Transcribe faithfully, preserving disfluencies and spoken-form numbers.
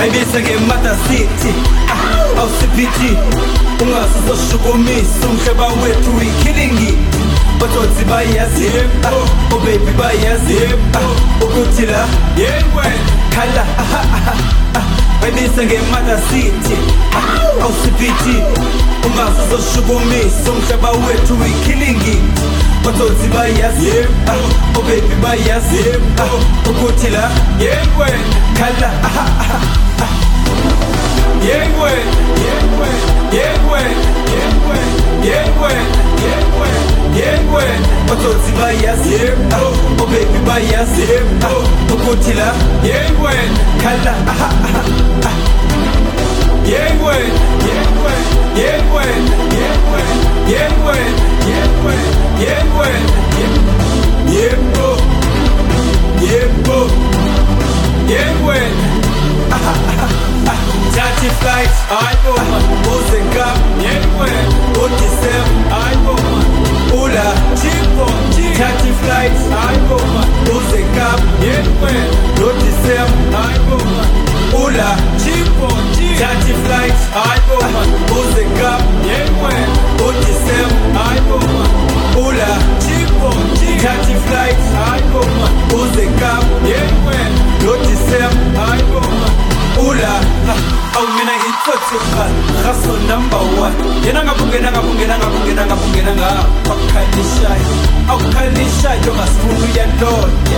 ayibisa ngeMatha City awusiphithi ungasuzoshukumisa umhlaba wethu we-killing Ototsi bayazi oh baby bayazi ukuthi la khala ayibisa ngeMatha City awusiphithi ungasuzoshukumisa umhlaba wethu we-killing Ototsi bayazi oh baby bayazi ukuthi la khala Yengwe, yengwe, yengwe, yengwe, yengwe, yengwe, yengwe. Ototsi bayazi, oh baby bayazi, ukuthi la yengwe, khala. Yengwe, yengwe, yengwe, yengwe, yengwe, yengwe, yengwe, yembo, yembo, yengwe. Dirty flight, I go man. Music up, yengwe. Odisem, I go man. Ula, chipo, dirty flight, I go man. Music up, yengwe. Odisem, I go man. Ula, chipo, dirty flight, I go man. Music up, yengwe. Odisem, I go man. Ula, chipo, dirty flight, I go man. Music up, yengwe. Odisem, I go man. Ula, au mina hitotsi khan Hustle number one Yena ngabungena ngabungena ngabungena ngabungena ngapha Khalishayo Au khalishayo ngasifunu ya Lord